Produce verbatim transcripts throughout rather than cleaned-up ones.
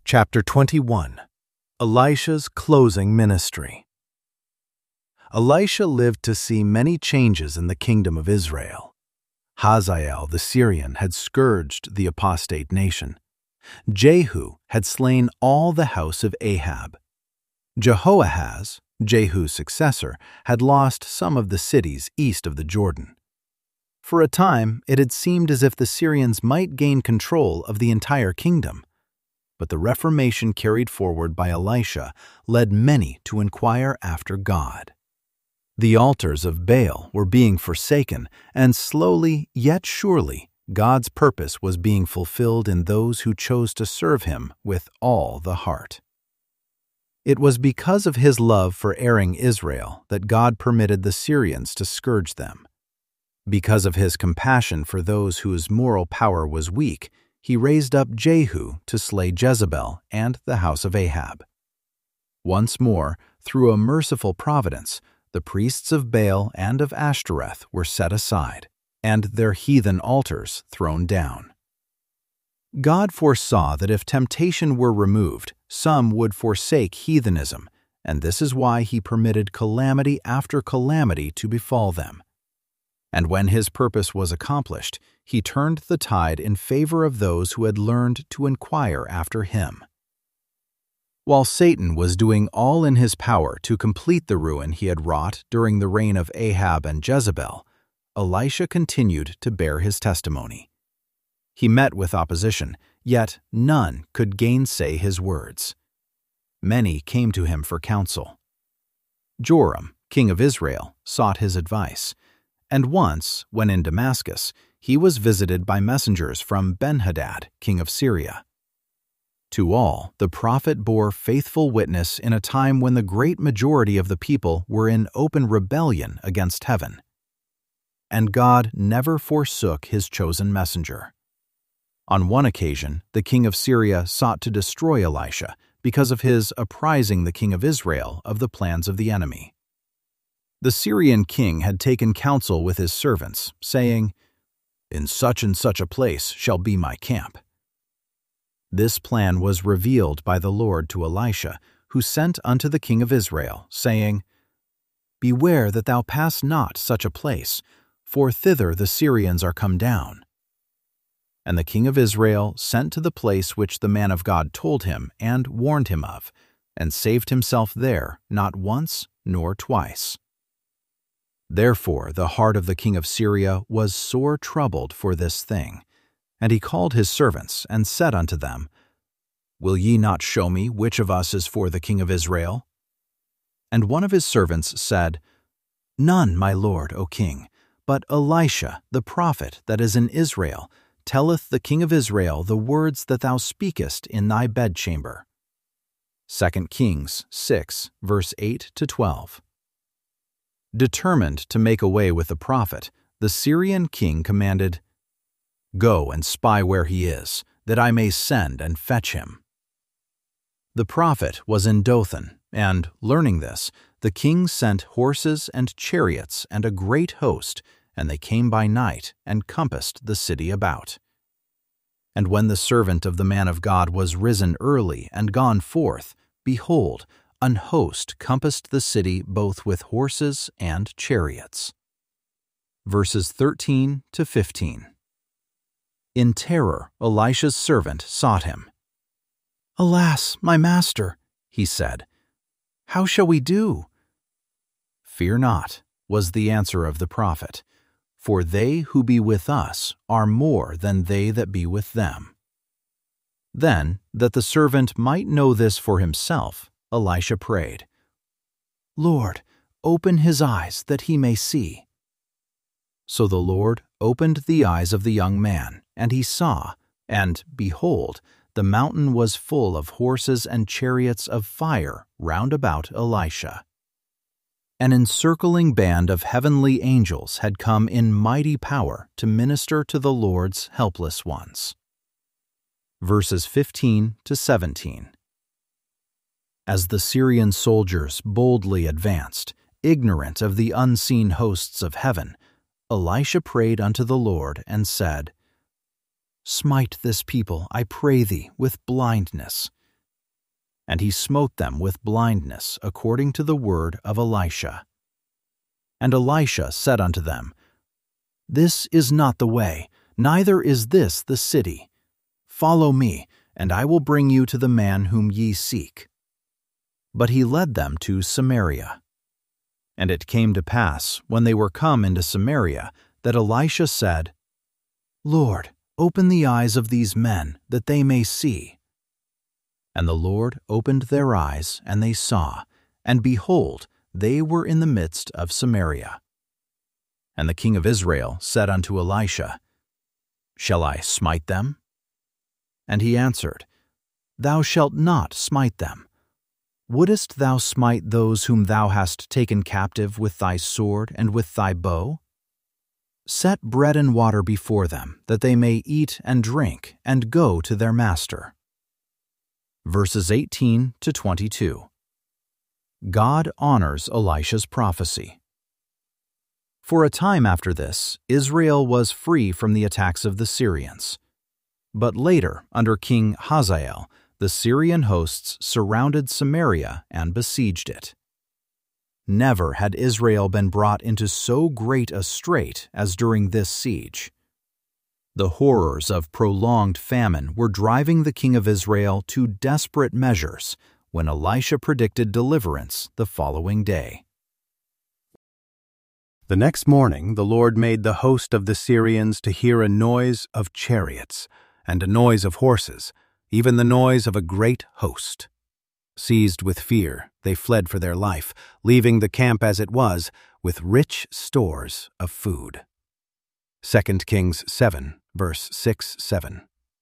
Chapter twenty-one. Elisha's Closing Ministry. Elisha lived to see many changes in the kingdom of Israel. Hazael the Syrian had scourged the apostate nation. Jehu had slain all the house of Ahab. Jehoahaz, Jehu's successor, had lost some of the cities east of the Jordan. For a time, it had seemed as if the Syrians might gain control of the entire kingdom. But the reformation carried forward by Elisha led many to inquire after God. The altars of Baal were being forsaken, and slowly yet surely God's purpose was being fulfilled in those who chose to serve Him with all the heart. It was because of His love for erring Israel that God permitted the Syrians to scourge them. Because of His compassion for those whose moral power was weak, He raised up Jehu to slay Jezebel and the house of Ahab. Once more, through a merciful providence, the priests of Baal and of Ashtoreth were set aside, and their heathen altars thrown down. God foresaw that if temptation were removed, some would forsake heathenism, and this is why He permitted calamity after calamity to befall them. And when His purpose was accomplished, He turned the tide in favor of those who had learned to inquire after Him. While Satan was doing all in his power to complete the ruin he had wrought during the reign of Ahab and Jezebel, Elisha continued to bear his testimony. He met with opposition, yet none could gainsay his words. Many came to him for counsel. Joram, king of Israel, sought his advice. And once, when in Damascus, he was visited by messengers from Ben-Hadad, king of Syria. To all, the prophet bore faithful witness in a time when the great majority of the people were in open rebellion against heaven. And God never forsook His chosen messenger. On one occasion, the king of Syria sought to destroy Elisha because of his apprising the king of Israel of the plans of the enemy. The Syrian king had taken counsel with his servants, saying, "In such and such a place shall be my camp." This plan was revealed by the Lord to Elisha, who sent unto the king of Israel, saying, "Beware that thou pass not such a place, for thither the Syrians are come down." And the king of Israel sent to the place which the man of God told him and warned him of, and saved himself there not once nor twice. Therefore the heart of the king of Syria was sore troubled for this thing. And he called his servants, and said unto them, Will ye not show me which of us is for the king of Israel? And one of his servants said, None, my lord, O king, but Elisha the prophet that is in Israel telleth the king of Israel the words that thou speakest in thy bedchamber. Second Kings six, verse eight to twelve. Determined to make away with the prophet, the Syrian king commanded, Go and spy where he is, that I may send and fetch him. The prophet was in Dothan, and, learning this, the king sent horses and chariots and a great host, and they came by night and compassed the city about. And when the servant of the man of God was risen early and gone forth, behold, an host compassed the city both with horses and chariots. Verses thirteen to fifteen. In terror, Elisha's servant sought him. Alas, my master, he said, how shall we do? Fear not, was the answer of the prophet, for they who be with us are more than they that be with them. Then, that the servant might know this for himself, Elisha prayed, Lord, open his eyes that he may see. So the Lord opened the eyes of the young man, and he saw, and, behold, the mountain was full of horses and chariots of fire round about Elisha. An encircling band of heavenly angels had come in mighty power to minister to the Lord's helpless ones. Verses fifteen to seventeen. As the Syrian soldiers boldly advanced, ignorant of the unseen hosts of heaven, Elisha prayed unto the Lord and said, Smite this people, I pray thee, with blindness. and he smote them with blindness according to the word of Elisha. And Elisha said unto them, This is not the way, neither is this the city. Follow me, and I will bring you to the man whom ye seek. But he led them to Samaria. And it came to pass, when they were come into Samaria, that Elisha said, Lord, open the eyes of these men, that they may see. And the Lord opened their eyes, and they saw, and behold, they were in the midst of Samaria. And the king of Israel said unto Elisha, Shall I smite them? And he answered, Thou shalt not smite them. Wouldest thou smite those whom thou hast taken captive with thy sword and with thy bow? Set bread and water before them, that they may eat and drink, and go to their master. Verses eighteen to twenty-two. God honors Elisha's prophecy. For a time after this, Israel was free from the attacks of the Syrians. But later, under King Hazael, the Syrian hosts surrounded Samaria and besieged it. Never had Israel been brought into so great a strait as during this siege. The horrors of prolonged famine were driving the king of Israel to desperate measures when Elisha predicted deliverance the following day. The next morning the Lord made the host of the Syrians to hear a noise of chariots and a noise of horses, even the noise of a great host. Seized with fear, they fled for their life, leaving the camp as it was, with rich stores of food. Second Kings seven, verse six seven.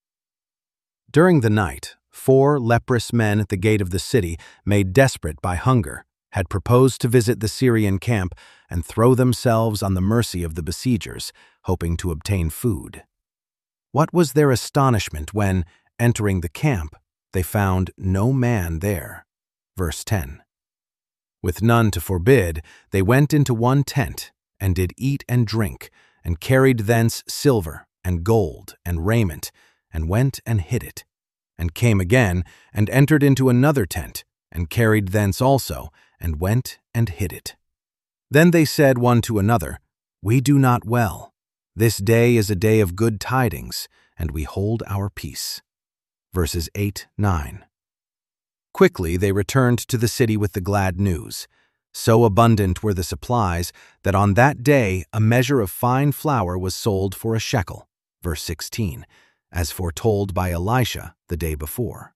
During the night, four leprous men at the gate of the city, made desperate by hunger, had proposed to visit the Syrian camp and throw themselves on the mercy of the besiegers, hoping to obtain food. What was their astonishment when, entering the camp, they found no man there. Verse ten. With none to forbid, they went into one tent, and did eat and drink, and carried thence silver, and gold, and raiment, and went and hid it, and came again, and entered into another tent, and carried thence also, and went and hid it. Then they said one to another, We do not well. This day is a day of good tidings, and we hold our peace. Verses eight, nine. Quickly they returned to the city with the glad news. So abundant were the supplies that on that day a measure of fine flour was sold for a shekel. Verse sixteen, as foretold by Elisha the day before.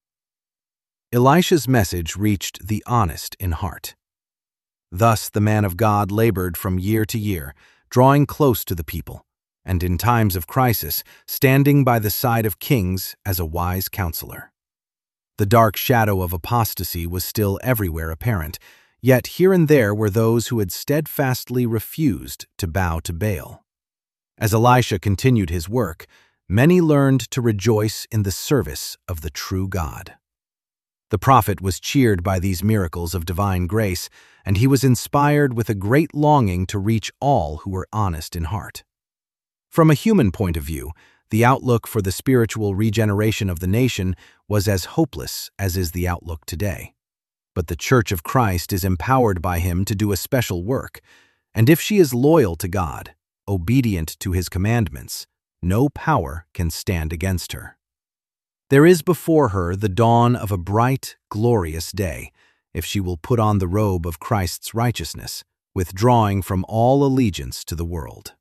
Elisha's message reached the honest in heart. Thus the man of God labored from year to year, drawing close to the people, and in times of crisis, standing by the side of kings as a wise counselor. The dark shadow of apostasy was still everywhere apparent, yet here and there were those who had steadfastly refused to bow to Baal. As Elisha continued his work, many learned to rejoice in the service of the true God. The prophet was cheered by these miracles of divine grace, and he was inspired with a great longing to reach all who were honest in heart. From a human point of view, the outlook for the spiritual regeneration of the nation was as hopeless as is the outlook today. But the Church of Christ is empowered by him to do a special work, and if she is loyal to God, obedient to his commandments, no power can stand against her. There is before her the dawn of a bright, glorious day, if she will put on the robe of Christ's righteousness, withdrawing from all allegiance to the world.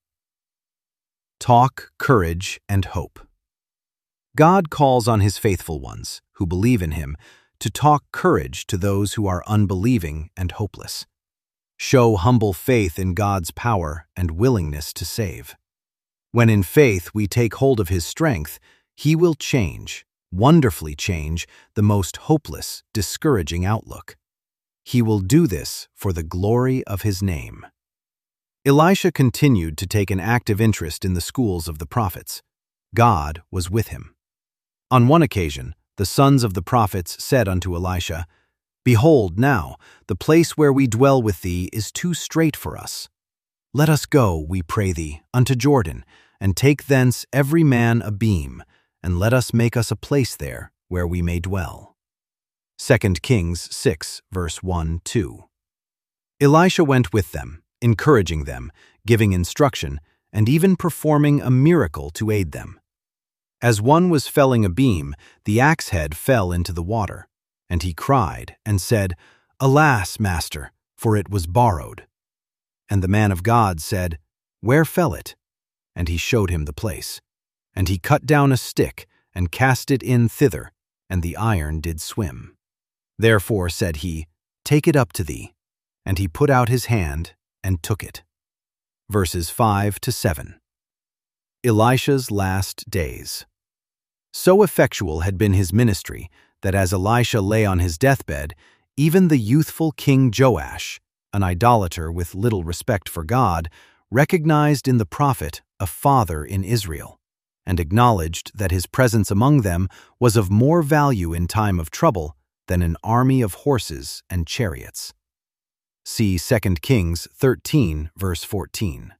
Talk, courage, and hope. God calls on his faithful ones, who believe in him, to talk courage to those who are unbelieving and hopeless. Show humble faith in God's power and willingness to save. When in faith we take hold of his strength, he will change, wonderfully change, the most hopeless, discouraging outlook. He will do this for the glory of his name. Elisha continued to take an active interest in the schools of the prophets. God was with him. On one occasion, the sons of the prophets said unto Elisha, Behold, now, the place where we dwell with thee is too strait for us. Let us go, we pray thee, unto Jordan, and take thence every man a beam, and let us make us a place there where we may dwell. Second Kings six, verse one to two. Elisha went with them, encouraging them, giving instruction, and even performing a miracle to aid them. As one was felling a beam, the axe head fell into the water, and he cried and said, "Alas, master, for it was borrowed." And the man of God said, "Where fell it?" And he showed him the place. And he cut down a stick, and cast it in thither, and the iron did swim. Therefore said he, "Take it up to thee." And he put out his hand, and took it. Verses five to seven. Elisha's last days. So effectual had been his ministry that as Elisha lay on his deathbed, even the youthful King Joash, an idolater with little respect for God, recognized in the prophet a father in Israel, and acknowledged that his presence among them was of more value in time of trouble than an army of horses and chariots. See Second Kings thirteen, verse fourteen.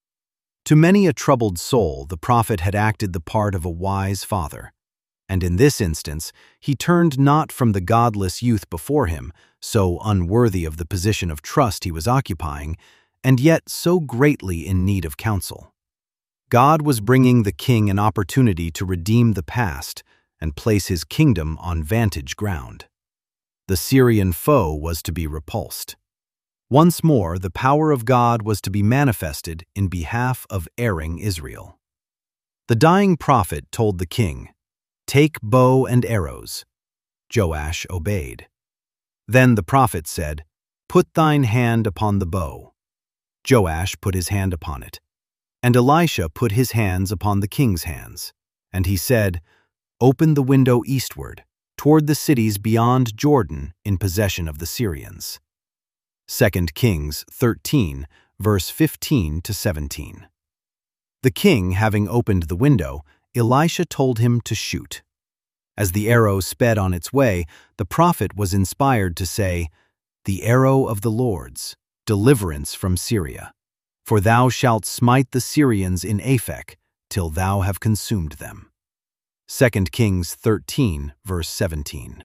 To many a troubled soul, the prophet had acted the part of a wise father, and in this instance he turned not from the godless youth before him, so unworthy of the position of trust he was occupying, and yet so greatly in need of counsel. God was bringing the king an opportunity to redeem the past and place his kingdom on vantage ground. The Syrian foe was to be repulsed. Once more, the power of God was to be manifested in behalf of erring Israel. The dying prophet told the king, "Take bow and arrows." Joash obeyed. Then the prophet said, "Put thine hand upon the bow." Joash put his hand upon it. And Elisha put his hands upon the king's hands. And he said, "Open the window eastward, toward the cities beyond Jordan in possession of the Syrians." Second Kings thirteen, verse fifteen to seventeen. The king, having opened the window, Elisha told him to shoot. As the arrow sped on its way, the prophet was inspired to say, "The arrow of the Lord's, deliverance from Syria. For thou shalt smite the Syrians in Aphek, till thou have consumed them." Second Kings thirteen, verse seventeen.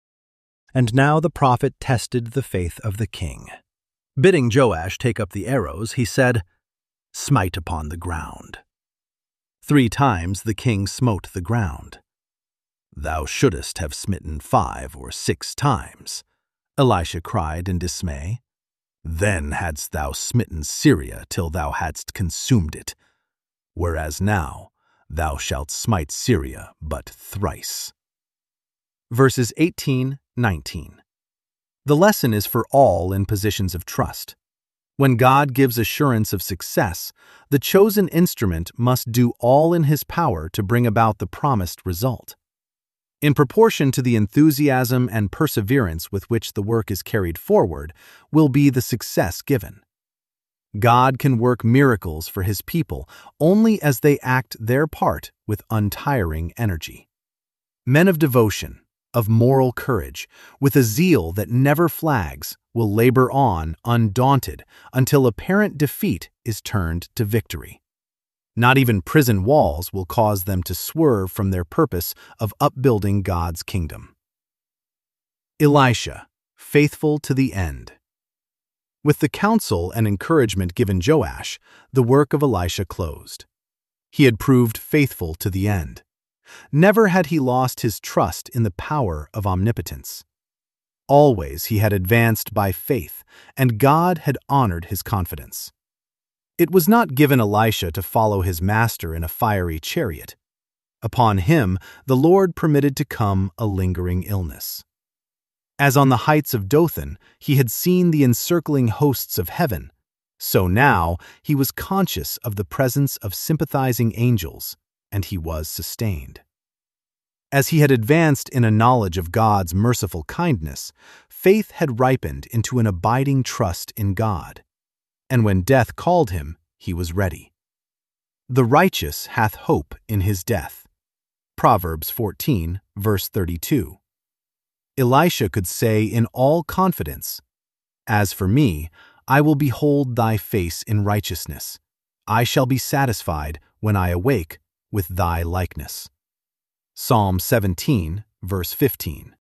And now the prophet tested the faith of the king. Bidding Joash take up the arrows, he said, "Smite upon the ground." Three times the king smote the ground. "Thou shouldest have smitten five or six times," Elisha cried in dismay. "Then hadst thou smitten Syria till thou hadst consumed it, whereas now thou shalt smite Syria but thrice." Verses eighteen, nineteen. The lesson is for all in positions of trust. When God gives assurance of success, the chosen instrument must do all in his power to bring about the promised result. In proportion to the enthusiasm and perseverance with which the work is carried forward will be the success given. God can work miracles for his people only as they act their part with untiring energy. Men of devotion, of moral courage, with a zeal that never flags, will labor on undaunted until apparent defeat is turned to victory. Not even prison walls will cause them to swerve from their purpose of upbuilding God's kingdom. Elisha, faithful to the end. With the counsel and encouragement given Joash, the work of Elisha closed. He had proved faithful to the end. Never had he lost his trust in the power of omnipotence. Always he had advanced by faith, and God had honored his confidence. It was not given Elisha to follow his master in a fiery chariot. Upon him the Lord permitted to come a lingering illness. As on the heights of Dothan he had seen the encircling hosts of heaven, so now he was conscious of the presence of sympathizing angels, and he was sustained. As he had advanced in a knowledge of God's merciful kindness, faith had ripened into an abiding trust in God. And when death called him, he was ready. The righteous hath hope in his death. Proverbs fourteen, verse thirty-two. Elisha could say in all confidence, "As for me, I will behold thy face in righteousness. I shall be satisfied when I awake with thy likeness." Psalm seventeen, verse fifteen.